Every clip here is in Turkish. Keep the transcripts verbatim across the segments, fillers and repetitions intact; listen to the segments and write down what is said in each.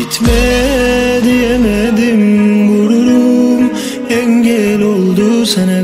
Gitme diyemedim, gururum engel oldu sana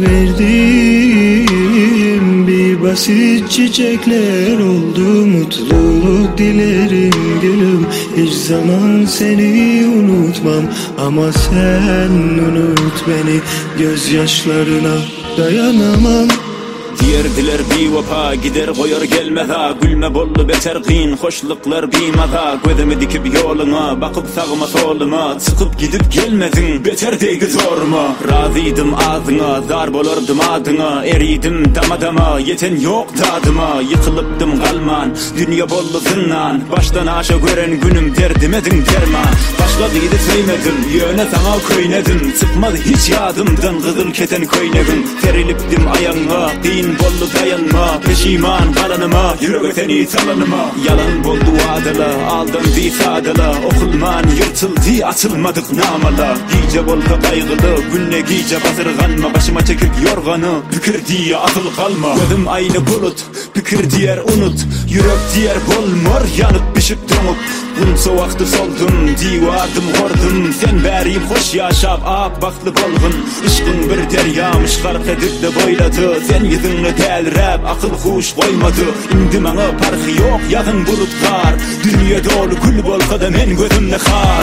verdiğim. Bir basit çiçekler oldu, mutluluk dilerim gülüm. Hiç zaman seni unutmam ama sen unut beni. Gözyaşlarına dayanamam. Diyerdiler bir vapa gider koyar gelmez ha. Gülme bollu beter kıyın hoşluklar bimaza. Gözümü dikip yoluna bakıp sağıma soluma. Çıkıp gidip gelmedin beter deygi zorma. Razıydım ağzına zar bolurdım adına. Eriydim dama dama yeten yok dadıma. Yıkılıptım kalman dünya bollu zinnan. Baştan aşağı gören günüm derdimedin derman. Başladıydı söylemedim yöne sana köynedim. Çıkmadı hiç yadımdan kızıl keten köynegin. Seriliptim ayağına din bollu dayanma. Peşiman kalanıma yürü seni talanıma. Yalan boldu adala aldandı sadala. Okulman yırtıldı atılmadık namala. Gice boldu kaygılı günne gice bazırganma. Başıma çekip yorganı pükür diye atıl kalma. Gözüm aynı bulut pükür diyer unut. Yürek diyer bol mor yanıp pişip donup. Bun soğaktı soldum divardım kordum. Sen beriyim hoş yaşap ak baktlı bolgun. Işkın bir deryamış kark edip de boyladı. Sen yüzünle delrep akıl huş koymadı. İndi bana parkı yok yakın bulutlar. Dünya dolu kül bolsa da men gözümle kar.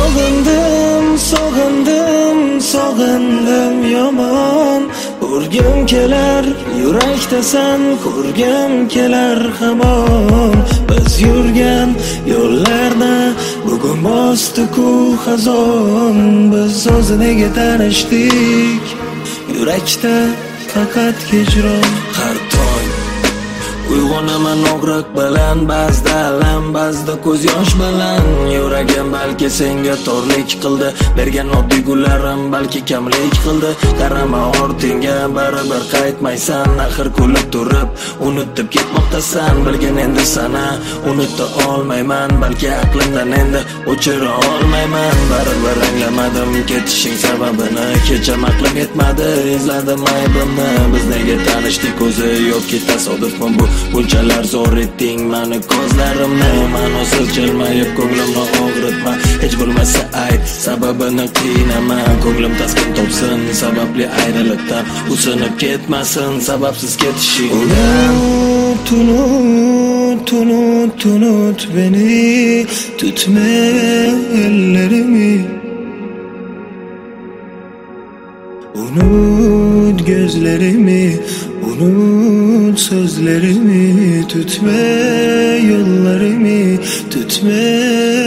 Soğundım, soğundım, soğundım yaman. Kurgum keler yürekte sen, kurgum keler hamon. Biz yürgen yollarda bugün bastı ku hazon. Biz o'ziniga tanishdik yürekte fakat hicron. Har tong uyg'onaman og'riq bilan, ba'zida alam, ba'zida ko'z yosh bilan. Yuragim balki senga torlik qildi, bergan oddiy gullarim balki kamlik qildi. Qarama ortingga baribir qaytmaysan, axir kulib turib unutib ketmoqdasan. Bilgin endi sana unuta olmayman, balki aqlimdan endi o'chira olmayman. Baribir anglamadim ketishing sababini, kecham aqlim yetmadi, izladim aybimni. Biz nega tanishdik o'zi yoki tasodifmi bu? Bunchalar zo'r etding mani ko'zlarimni. Ma'nosiz jilmayib ko'nglimni og'ritma, hech bo'lmasa ayt sababini qiynama. Ko'nglim taskin topsin sababli ayriliqdan, usinib ketmasin sababsiz ketishing. Unut, unut, unut, unut beni, tutma ellerimi. Unut gözlerimi, unut sözlerimi. Tutma yollarımı, tutma